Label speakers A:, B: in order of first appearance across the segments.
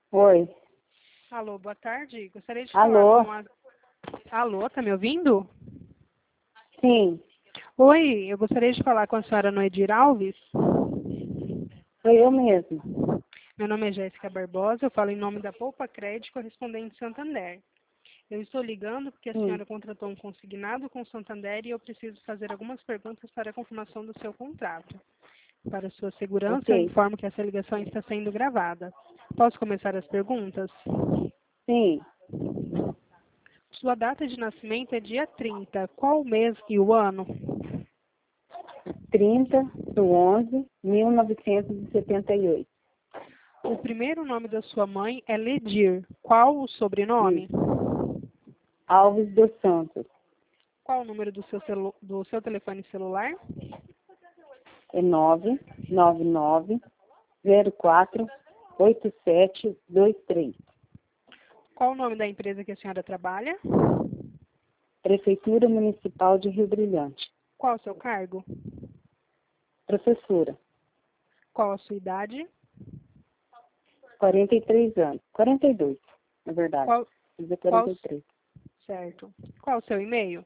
A: Oi.
B: Alô, boa tarde. Gostaria de
A: Alô?
B: falar com a... Alô, tá me ouvindo?
A: Sim,
B: Oi, eu gostaria de falar com a senhora Noedir Alves.
A: sou eu mesmo.
B: Meu nome é Jéssica Barbosa, eu falo em nome da Poupa Crédito Correspondente Santander. Eu estou ligando porque a
A: Sim,
B: senhora contratou um consignado com o Santander e eu preciso fazer algumas perguntas para a confirmação do seu contrato. Para sua segurança, eu
A: ok.
B: informo que essa ligação está sendo gravada. Posso começar as perguntas?
A: Sim,
B: Sua data de nascimento é dia 30. Qual o mês e o ano?
A: 30/11/1978.
B: O primeiro nome da sua mãe é Ledir. Qual o sobrenome?
A: Isso. Alves dos Santos.
B: Qual o número do seu telefone celular?
A: É 999048723.
B: Qual o nome da empresa que a senhora trabalha?
A: Prefeitura Municipal de Rio Brilhante.
B: Qual o seu cargo?
A: Professora.
B: Qual a sua idade?
A: 43 anos. 42, na verdade.
B: Qual,
A: Fiz
B: qual,
A: 43.
B: certo. Qual o seu e-mail?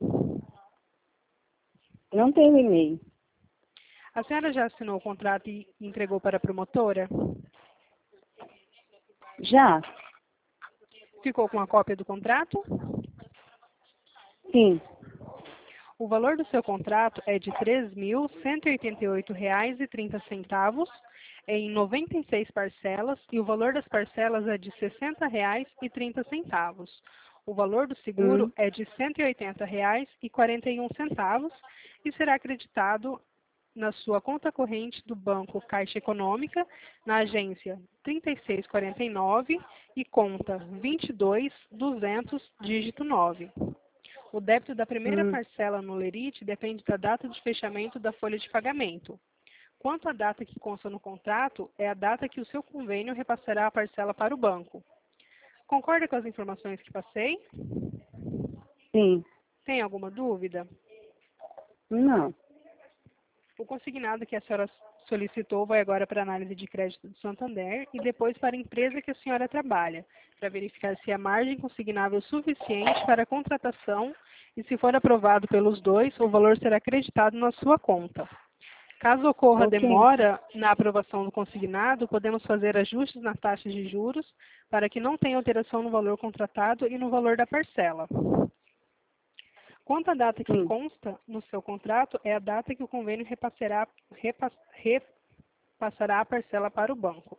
A: Não tenho e-mail.
B: A senhora já assinou o contrato e entregou para a promotora?
A: Já?
B: Ficou com a cópia do contrato?
A: Sim.
B: O valor do seu contrato é de R$ 3.188,30 em 96 parcelas e o valor das parcelas é de R$ 60,30. O valor do seguro é de R$ 180,41 e será acreditado na sua conta corrente do Banco Caixa Econômica, na agência 3649 e conta 22.200, dígito 9. O débito da primeira
A: Hum.
B: parcela no Lerite depende da data de fechamento da folha de pagamento. Quanto à data que consta no contrato, é a data que o seu convênio repassará a parcela para o banco. Concorda com as informações que passei?
A: Sim.
B: Tem alguma dúvida?
A: Não.
B: O consignado que a senhora solicitou vai agora para a análise de crédito do Santander e depois para a empresa que a senhora trabalha, para verificar se a margem consignável é suficiente para a contratação e, se for aprovado pelos dois, o valor será acreditado na sua conta. Caso ocorra
A: Ok.
B: demora na aprovação do consignado, podemos fazer ajustes nas taxas de juros para que não tenha alteração no valor contratado e no valor da parcela. Quanto à data que
A: Sim.
B: consta no seu contrato, é a data que o convênio repassará a parcela para o banco.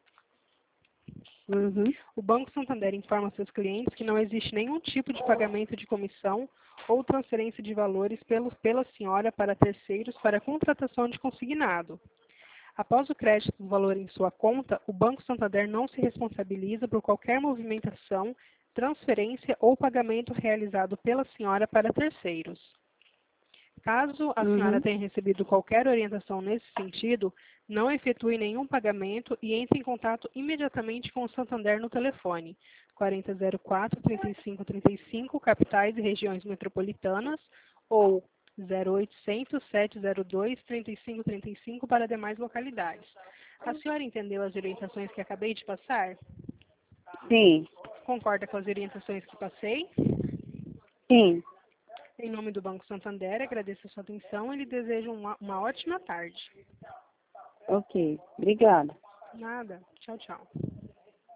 A: Uhum.
B: O Banco Santander informa seus clientes que não existe nenhum tipo de pagamento de comissão ou transferência de valores pela senhora para terceiros para contratação de consignado. Após o crédito do valor em sua conta, o Banco Santander não se responsabiliza por qualquer movimentação, transferência ou pagamento realizado pela senhora para terceiros. Caso a senhora
A: Uhum.
B: tenha recebido qualquer orientação nesse sentido, não efetue nenhum pagamento e entre em contato imediatamente com o Santander no telefone 4004-3535, capitais e regiões metropolitanas, ou 0800-702-3535 para demais localidades. A senhora entendeu as orientações que acabei de passar?
A: Sim.
B: Concorda com as orientações que passei?
A: Sim.
B: Em nome do Banco Santander, agradeço a sua atenção e lhe desejo uma ótima tarde.
A: Ok. Obrigada.
B: Nada. Tchau, tchau.